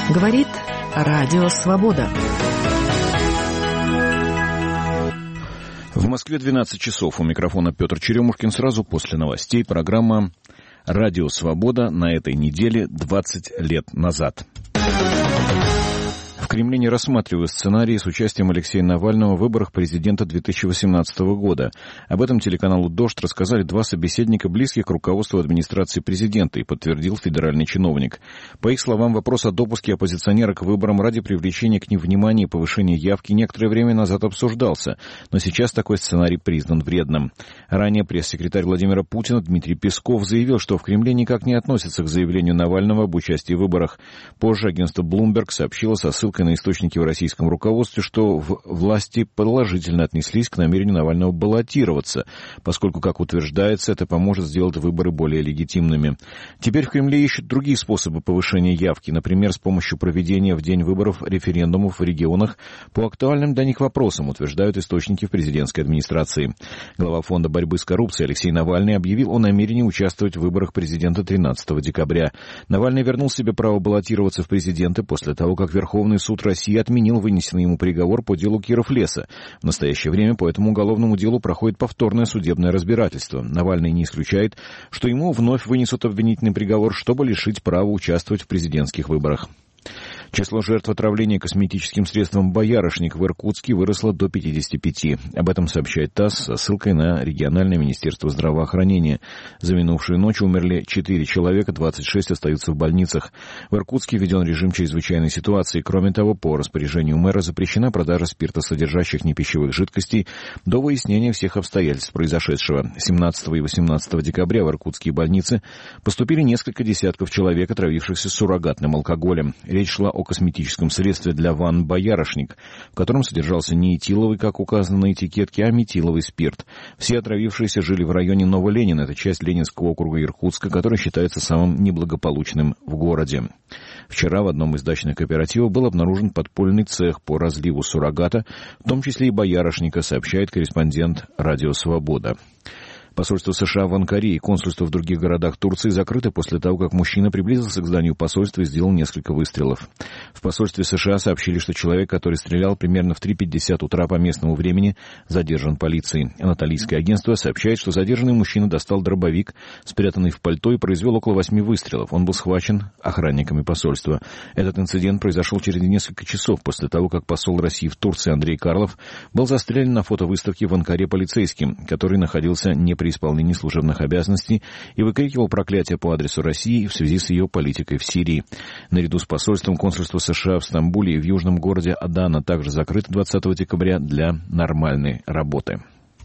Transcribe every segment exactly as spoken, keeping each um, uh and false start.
Говорит Радио Свобода. В Москве двенадцать часов. У микрофона Петр Черемушкин. Сразу после новостей программа «Радио Свобода» на этой неделе двадцать лет назад. В Кремле не рассматривают сценарии с участием Алексея Навального в выборах президента две тысячи восемнадцатого года. Об этом телеканалу «Дождь» рассказали два собеседника, близких к руководству администрации президента, и подтвердил федеральный чиновник. По их словам, вопрос о допуске оппозиционера к выборам ради привлечения к ним внимания и повышения явки некоторое время назад обсуждался, но сейчас такой сценарий признан вредным. Ранее пресс-секретарь Владимира Путина Дмитрий Песков заявил, что в Кремле никак не относятся к заявлению Навального об участии в выборах. Позже агентство Bloomberg сообщило со ссылкой на источники в российском руководстве, что в власти положительно отнеслись к намерению Навального баллотироваться, поскольку, как утверждается, это поможет сделать выборы более легитимными. Теперь в Кремле ищут другие способы повышения явки, например, с помощью проведения в день выборов референдумов в регионах по актуальным для них вопросам, утверждают источники в президентской администрации. Глава Фонда борьбы с коррупцией Алексей Навальный объявил о намерении участвовать в выборах президента тринадцатого декабря. Навальный вернул себе право баллотироваться в президенты после того, как Верховный суд России отменил вынесенный ему приговор по делу Киров-Леса. В настоящее время по этому уголовному делу проходит повторное судебное разбирательство. Навальный не исключает, что ему вновь вынесут обвинительный приговор, чтобы лишить права участвовать в президентских выборах. Число жертв отравления косметическим средством «Боярышник» в Иркутске выросло до пятидесяти пяти. Об этом сообщает ТАСС со ссылкой на региональное министерство здравоохранения. За минувшую ночь умерли четыре человека, двадцать шесть остаются в больницах. В Иркутске введен режим чрезвычайной ситуации. Кроме того, по распоряжению мэра запрещена продажа спиртосодержащих непищевых жидкостей до выяснения всех обстоятельств произошедшего. семнадцатого и восемнадцатого декабря в иркутские больницы поступили несколько десятков человек, отравившихся суррогатным алкоголем. Речь шла о косметическом средстве для ванн «Боярышник», в котором содержался не этиловый, как указано на этикетке, а метиловый спирт. Все отравившиеся жили в районе Новоленина, это часть Ленинского округа Иркутска, который считается самым неблагополучным в городе. Вчера в одном из дачных кооперативов был обнаружен подпольный цех по разливу суррогата, в том числе и боярышника, сообщает корреспондент «Радио Свобода». Посольство США в Анкаре и консульство в других городах Турции закрыты после того, как мужчина приблизился к зданию посольства и сделал несколько выстрелов. В посольстве США сообщили, что человек, который стрелял примерно в три пятьдесят утра по местному времени, задержан полицией. Анатолийское агентство сообщает, что задержанный мужчина достал дробовик, спрятанный в пальто, и произвел около восьми выстрелов. Он был схвачен охранниками посольства. Этот инцидент произошел через несколько часов после того, как посол России в Турции Андрей Карлов был застрелен на фотовыставке в Анкаре полицейским, который находился не при исполнении служебных обязанностей и выкрикивал проклятие по адресу России в связи с ее политикой в Сирии. Наряду с посольством консульство США в Стамбуле и в южном городе Адана также закрыто двадцатого декабря для нормальной работы.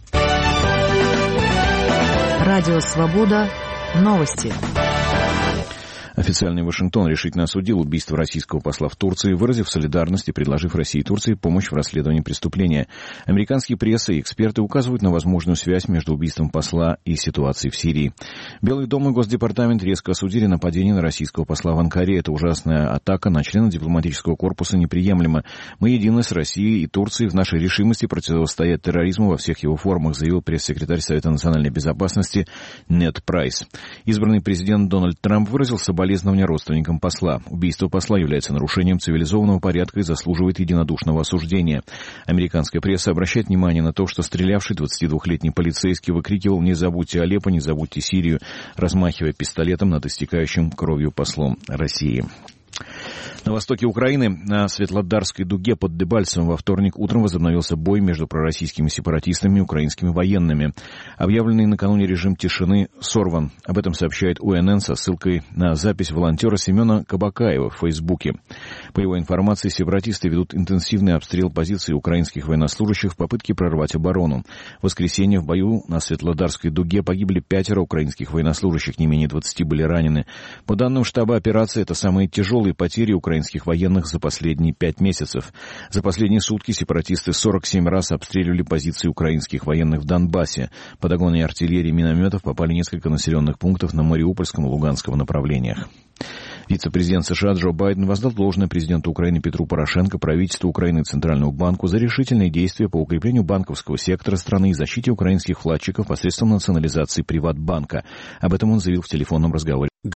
Радио Свобода. Новости. Официальный Вашингтон решительно осудил убийство российского посла в Турции, выразив солидарность и предложив России и Турции помощь в расследовании преступления. Американские пресса и эксперты указывают на возможную связь между убийством посла и ситуацией в Сирии. Белый дом и Госдепартамент резко осудили нападение на российского посла в Анкаре. Это ужасная атака на члена дипломатического корпуса неприемлема. Мы едины с Россией и Турцией в нашей решимости противостоять терроризму во всех его формах, заявил пресс-секретарь Совета национальной безопасности Нед Прайс. Избранный президент Дональд Трамп выразил соболезнования соболезнования родственникам посла. Убийство посла является нарушением цивилизованного порядка и заслуживает единодушного осуждения. Американская пресса обращает внимание на то, что стрелявший двадцатидвухлетний полицейский выкрикивал «Не забудьте Алеппо, не забудьте Сирию», размахивая пистолетом над истекающим кровью послом России. На востоке Украины, на Светлодарской дуге под Дебальцевым, во вторник утром возобновился бой между пророссийскими сепаратистами и украинскими военными. Объявленный накануне режим тишины сорван. Об этом сообщает У Эн Эн со ссылкой на запись волонтера Семена Кабакаева в Фейсбуке. По его информации, сепаратисты ведут интенсивный обстрел позиций украинских военнослужащих в попытке прорвать оборону. В воскресенье в бою на Светлодарской дуге погибли пятеро украинских военнослужащих, не менее двадцати были ранены. По данным штаба операции, это самые тяжелые потери украинских военных за последние пять месяцев. За последние сутки сепаратисты сорок семь раз обстреливали позиции украинских военных в Донбассе. Под огонь артиллерии и минометов попали несколько населенных пунктов на Мариупольском и Луганском направлениях. Вице-президент США Джо Байден воздал должное президенту Украины Петру Порошенко, правительству Украины и Центральному банку за решительные действия по укреплению банковского сектора страны и защите украинских вкладчиков посредством национализации Приватбанка. Об этом он заявил в телефонном разговоре.